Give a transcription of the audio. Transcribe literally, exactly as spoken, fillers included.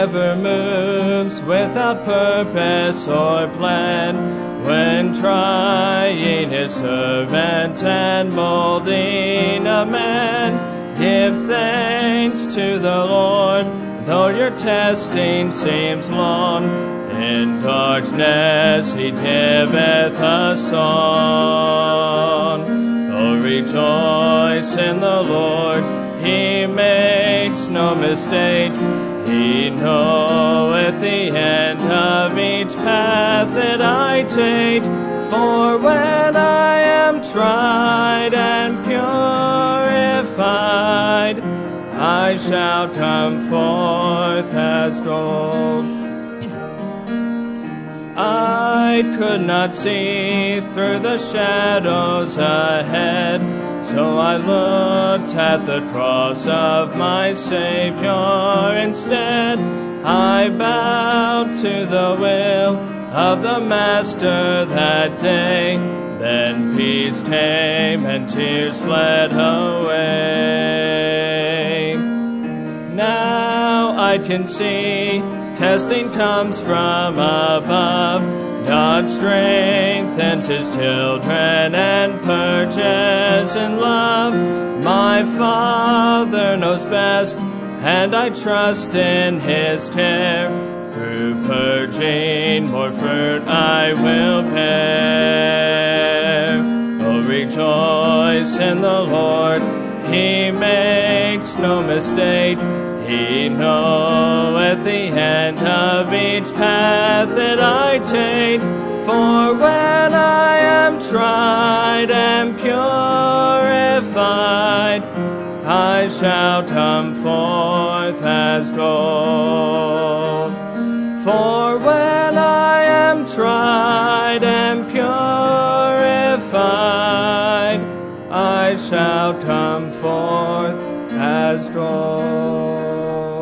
never moves without purpose or plan. When trying his servant and molding a man, give thanks to the Lord, though your testing seems long. In darkness he giveth a song. Oh, rejoice in the Lord, he makes no mistake. He knoweth the end of each path that I take. For when I am tried and purified, I shall come forth as gold. I could not see through the shadows ahead, so I looked at the cross of my Savior instead. I bowed to the will of the Master that day. Then peace came and tears fled away. Now I can see testing comes from above. God strengthens his children and purges in love. My Father knows best, and I trust in his care. Through purging more fruit I will bear. Oh, rejoice in the Lord, he makes no mistake. He knoweth the end of each path that I take. For when I am tried and purified, I shall come forth as gold. For when I am tried and purified, I shall come forth as gold.